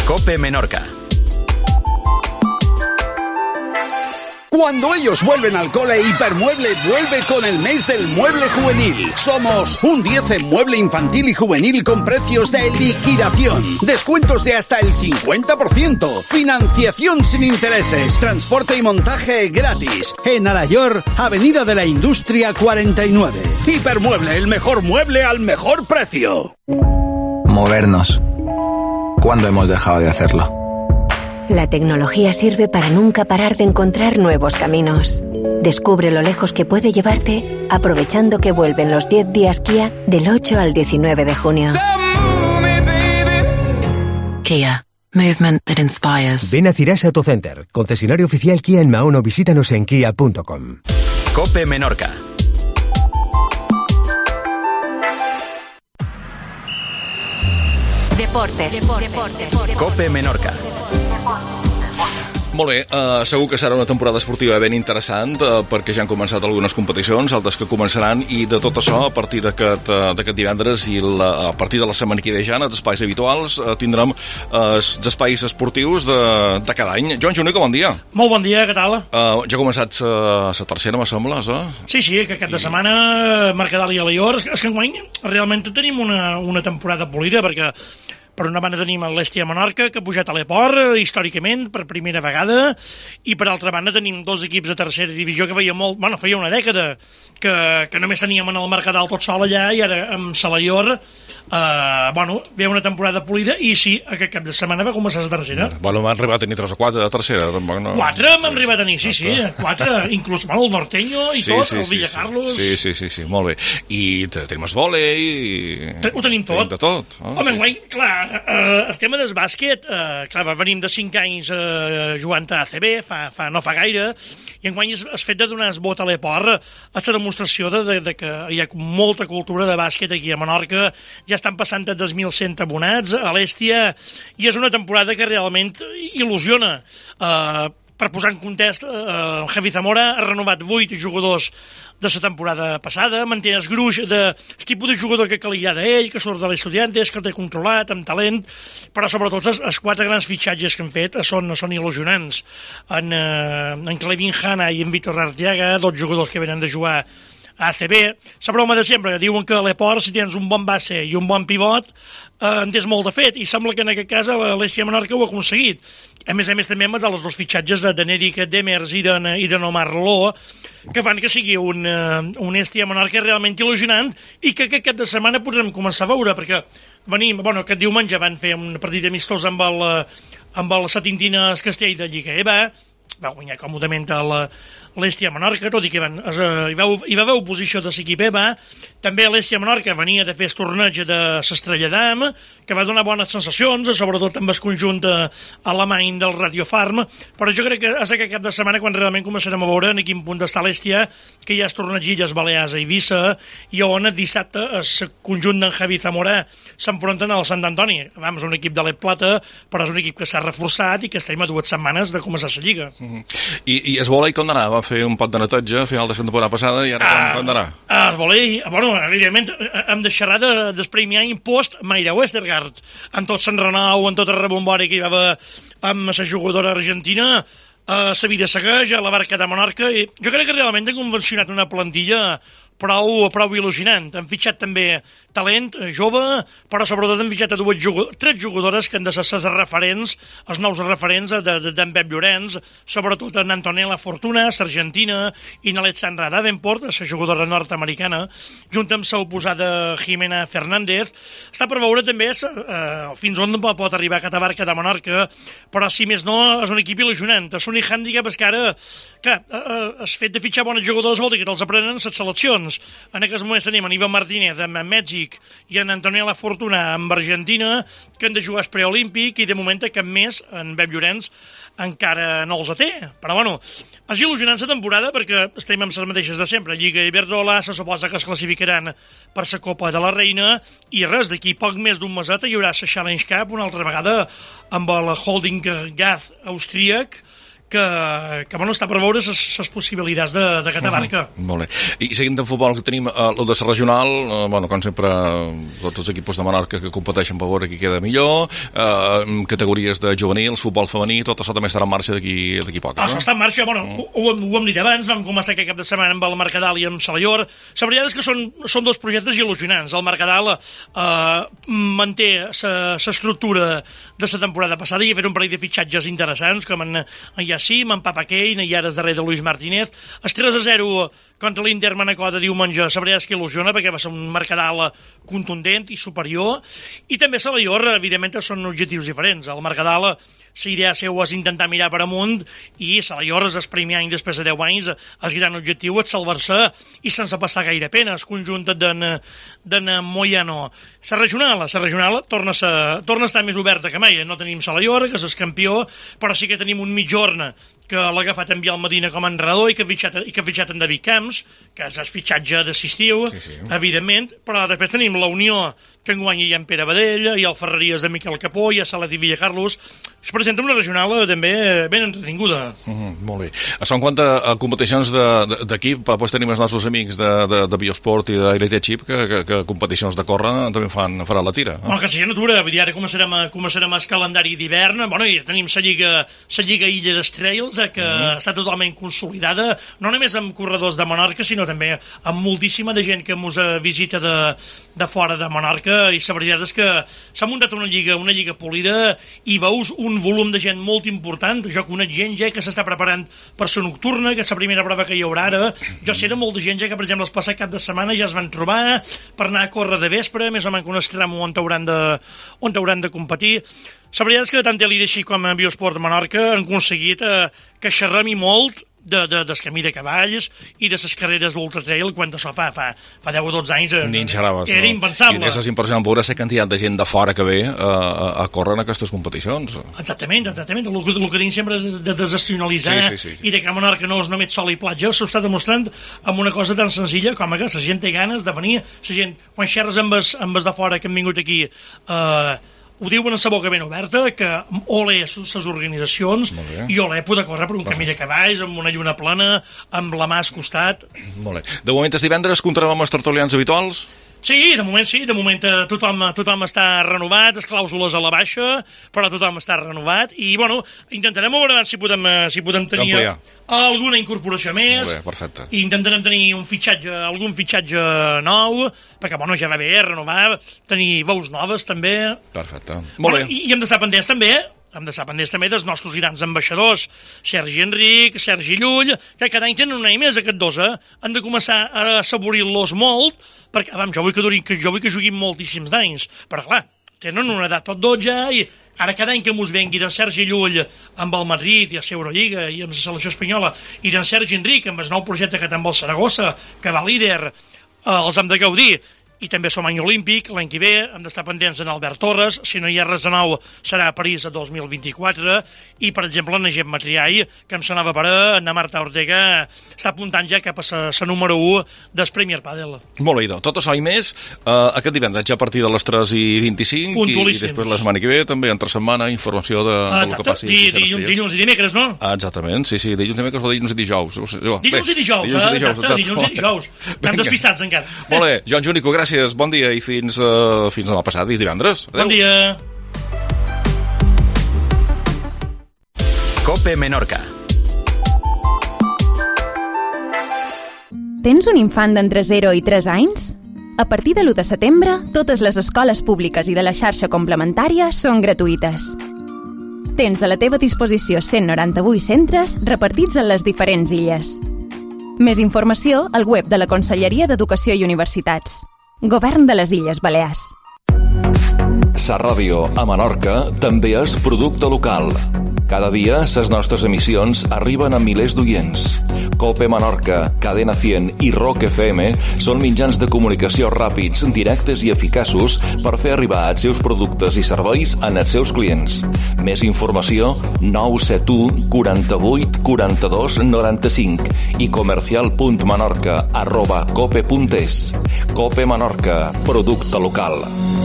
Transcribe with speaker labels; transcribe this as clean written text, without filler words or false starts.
Speaker 1: COPE Menorca.
Speaker 2: Cuando ellos vuelven al cole, Hipermueble vuelve con el mes del mueble juvenil. Somos un 10 en mueble infantil y juvenil con precios de liquidación. Descuentos de hasta el 50%. Financiación sin intereses. Transporte y montaje gratis. En Alayor, Avenida de la Industria 49. Hipermueble, el mejor mueble al mejor precio.
Speaker 3: Movernos. ¿Cuándo hemos dejado de hacerlo?
Speaker 4: La tecnología sirve para nunca parar de encontrar nuevos caminos. Descubre lo lejos que puede llevarte aprovechando que vuelven los 10 días Kia del 8 al 19 de junio.
Speaker 5: Kia. Movement that inspires.
Speaker 6: Ven a Cirasa Autocenter, concesionario oficial Kia en Mahón o visítanos en kia.com.
Speaker 1: COPE Menorca.
Speaker 4: Deportes.
Speaker 1: COPE Menorca.
Speaker 7: Molt bé, segur que serà una temporada esportiva ben interessant perquè ja han començat algunes competicions, altres que començaran, i de tot això a partir d'aquest divendres i a partir de la setmana que ve ja en els espais habituals tindrem els espais esportius de cada any. Joan Junica, bon dia.
Speaker 8: Molt bon dia, què tal?
Speaker 7: Ja ha començat la tercera, me sembla,
Speaker 8: Sí, que aquest de setmana Mercadal i Alaior. És que enguany realment tenim una temporada polida perquè per una banda tenim l'Hèstia Menorca, que ha pujat a l'Eport, històricament, per primera vegada, i per altra banda tenim dos equips de tercera divisió que feia una dècada, que només teníem en el Mercadal tot sol allà, i ara amb Salaior, ve una temporada polida, i sí, aquest cap de setmana va començar la tercera.
Speaker 7: Bueno, m'han arribat a tenir 3 o 4 de tercera. No...
Speaker 8: 4 m'han arribat a tenir, sí, 4, inclús el Norteño i tot, el Villacarlos...
Speaker 7: Sí, molt bé. I tenim el vòlei...
Speaker 8: Ho tenim tot.
Speaker 7: Tenim de tot.
Speaker 8: Home, enguany, clar, el tema del bàsquet, venim de 5 anys jugant a ACB, no fa gaire, i enguany el fet de donar el vot a l'Eport és la demostració de que hi ha molta cultura de bàsquet aquí a Menorca. Ja estan passant de 2.100 abonats a l'Hèstia, i és una temporada que realment il·lusiona. Per posar en context, Javi Zamora ha renovat 8 jugadors de la temporada passada, manté el gruix del tipus de jugador que li agrada a ell, que surt de l'Estudiantes, que el té controlat, amb talent, però sobretot els 4 grans fitxatges que han fet són il·lusionants. En Clevin Hanna i en Víctor Arteaga, 2 jugadors que venen de jugar a ACB. La broma de sempre, que diuen que a l'Eport, si tens un bon base i un bon pivot, en tens molt de fet, i sembla que en aquest cas l'Hèstia Menorca ho ha aconseguit. A més també amb els 2 fitxatges de Neric Demers i de Nomar Ló, que fan que sigui un Hèstia Menorca realment il·lusionant, i que aquest cap de setmana podrem començar a veure, perquè aquest diumenge van fer un partit amistós amb el Satintines Castell de Lliga EVA, va guanyar còmodament l'Hèstia Menorca, tot i que hi va haver oposició de l'equip EVA. També l'Hèstia Menorca venia de fer el torneig de l'Estrella d'Am, que va donar bones sensacions, sobretot amb el conjunt alemany del Radio Farm, però jo crec que és aquest cap de setmana quan realment començarem a veure en quin punt està l'Hèstia, que hi ha el torneig Illes Balears a Eivissa, i on dissabte el conjunt d'en Javi Zamora s'enfronten al Sant Antoni. És un equip de l'Ep Plata, però és un equip que s'ha reforçat i que estem a 2 setmanes de començar la Lliga.
Speaker 7: I es vòlei com d'anar? Va fer un pot de netatge a final de la temporada passada i ara com d'anar?
Speaker 8: El vòlei, evidentment, hem de xerrar del Premi Any post Mayra Westergaard, en tot Sant Renau, en tot el rebombori que hi va haver amb la jugadora argentina, la vida segueix, a la barca de Menorca, i jo crec que realment han convencionat una plantilla prou il·lusionant. Han fitxat també talent jove, però sobretot han fitxat a 3 jugadores que han de ser les referents, els nous referents d'en Pep Llorenç, sobretot en Antonella Fortuna, l'Argentina, i n'Alexandra Davenport, la jugadora nord-americana, junt amb la oposada Jimena Fernández. Està per veure també fins on pot arribar aquesta barca de Menorca, però si més no és un equip il·lusionant. És un hàndicap que ara, clar, el fet de fitxar bons jugadors vol dir que te'ls aprenen les seleccions. En aquests moments tenim en Ivan Martínez amb Mèxic i en Antonella Fortuna amb Argentina, que han de jugar al preolímpic, i de moment cap més en Pep Llorenç encara no els té. Però bueno, és il·lusionant la temporada perquè estem amb les mateixes de sempre. Lliga Iberdrola, se suposa que es classificaran per la Copa de la Reina, i res, d'aquí poc més d'un meset hi haurà la Challenge Cup una altra vegada amb el Holding Gaz austríac, que bueno, està per veure les possibilitats de Catamarca.
Speaker 7: Molt bé. I seguint en futbol, que tenim el de la regional, bueno, com sempre, tots els equips de Menorca que competeixen per veure qui queda millor, categories de juvenils, futbol femení, tot això també estarà en marxa d'aquí poc.
Speaker 8: Això està en marxa, bueno, ho hem dit abans, vam començar aquest cap de setmana amb el Mercadal i amb Salallor. La veritat és que són dos projectes il·lusionants. El Mercadal manté l'estructura de la temporada passada i ha fet un parell de fitxatges interessants, com en Yassim, en Papa Kane i ara darrere de Luis Martínez. El 3-0 contra l'Inter Manacor de diumenge, la veritat és que il·lusiona perquè va ser un Mercadal contundent i superior, i també Salallor, evidentment, són objectius diferents. El Mercadal, la idea seva és intentar mirar per amunt, i Salallor és el primer any després de 10 anys, el gran objectiu és salvar-se i sense passar gaire pena, el conjunt d'en Moyano. La regional torna a estar més oberta que mai. No tenim Salallor, que és el campió, però sí que tenim un mitjorn que l'ha agafat en Biel Medina com a entrenador i que ha fitxat en David Camps, que és el fitxatge d'estiu, evidentment, però després tenim la Unió, que enguany hi ha en Pere Badell, i el Ferreries de Miquel Capó, i a Salat i Villacarlos. Es presenta una regional també ben entretinguda.
Speaker 7: Molt bé. En quant a competicions d'equip, doncs tenim els nostres amics de Biosport i d'Elite Chip, que competicions de córrer també faran la tira.
Speaker 8: Bueno, que sigui natura, vull dir, ara començarem el calendari d'hivern, bueno, i tenim la Lliga Illa d'Estrells, que està totalment consolidada, no només amb corredors de Menorca, sinó també amb moltíssima de gent que ens visita de fora de Menorca, i la veritat és que s'ha muntat una lliga polida i veus un volum de gent molt important. Jo conec gent ja que s'està preparant per la nocturna, que és la primera prova que hi haurà ara. Jo sé de molta gent ja que, per exemple, el passat cap de setmana ja es van trobar per anar a córrer de vespre, més o menys un extrem on hauran de competir. La veritat és que tant Elite Chip com Biosport de Menorca han aconseguit que xerremi molt del camí de cavalls i de les carreres d'ultratrail, quan això fa 10 o 12 anys era impensable.
Speaker 7: I és impressionant veure la quantitat de gent de fora que ve a córrer en aquestes competicions.
Speaker 8: Exactament. El que dic sempre de desnacionalitzar i de que a Menorca no és només sol i platja, s'ho està demostrant amb una cosa tan senzilla com que la gent té ganes de venir. La gent, quan xerres amb els de fora que han vingut aquí, ho diuen amb la boca ben oberta, que olé les organitzacions i olé poder córrer per un camí de cavalls amb una lluna plana, amb la mà al costat.
Speaker 7: Molt bé. De moment és divendres, comptarem amb els tertulians habituals?
Speaker 8: Sí, de moment tothom està renovat, les clàusules a la baixa, però tothom està renovat, i bueno, intentarem veure si podem tenir alguna incorporació més.
Speaker 7: Molt bé, perfecte.
Speaker 8: I intentarem tenir algun fitxatge nou, perquè bueno, ja va bé renovar, tenir veus noves també.
Speaker 7: Perfecte. Molt bé.
Speaker 8: I hem d'estar pendents també dels nostres grans ambaixadors, Sergi Enric, Sergi Llull, que cada any tenen un any més, aquests dos, han de començar a assaborir-los molt, perquè jo vull que juguin moltíssims d'anys, però clar, tenen una edat tot 12, i ara cada any que mos vengui d'en Sergi Llull amb el Madrid i la Eurolliga i amb la selecció espanyola, i d'en Sergi Enric amb el nou projecte que té amb el Saragossa, que va líder, els hem de gaudir. I també som any olímpic, l'any que ve hem d'estar pendents en Albert Torres, si no hi ha res de nou serà a París a 2024, i per exemple en Egep Matriai, que em sonava per en Marta Ortega, està apuntant ja cap a la número 1 del Premier Padel.
Speaker 7: Molt bé, tot això i més aquest divendres, ja a partir de les 3:25, i després la setmana que ve també entre setmana informació del que passi.
Speaker 8: Dilluns i dimecres, no?
Speaker 7: Exactament, sí, dilluns i dimecres o dilluns i dijous.
Speaker 8: Dilluns i dijous. Estem despistats encara.
Speaker 7: Molt bé, Joan Júnico, gràcies, bon dia i fins demà passat, divendres.
Speaker 8: Bon dia.
Speaker 1: COPE Menorca.
Speaker 9: Tens un infant d'entre 0 i 3 anys? A partir de l'1 de setembre, totes les escoles públiques i de la xarxa complementària són gratuïtes. Tens a la teva disposició 198 centres repartits en les diferents illes. Més informació al web de la Conselleria d'Educació i Universitats. Govern de les Illes Balears.
Speaker 10: Sa Ràdio a Menorca també és producte local. Cada dia, les nostres emissions arriben a milers d'oients. COPE Menorca, Cadena 100 i ROC FM són mitjans de comunicació ràpids, directes i eficaços per fer arribar els seus productes i serveis als seus clients. Més informació, 971 48 42 95 i comercial.menorca@cope.es. COPE Menorca, producte local.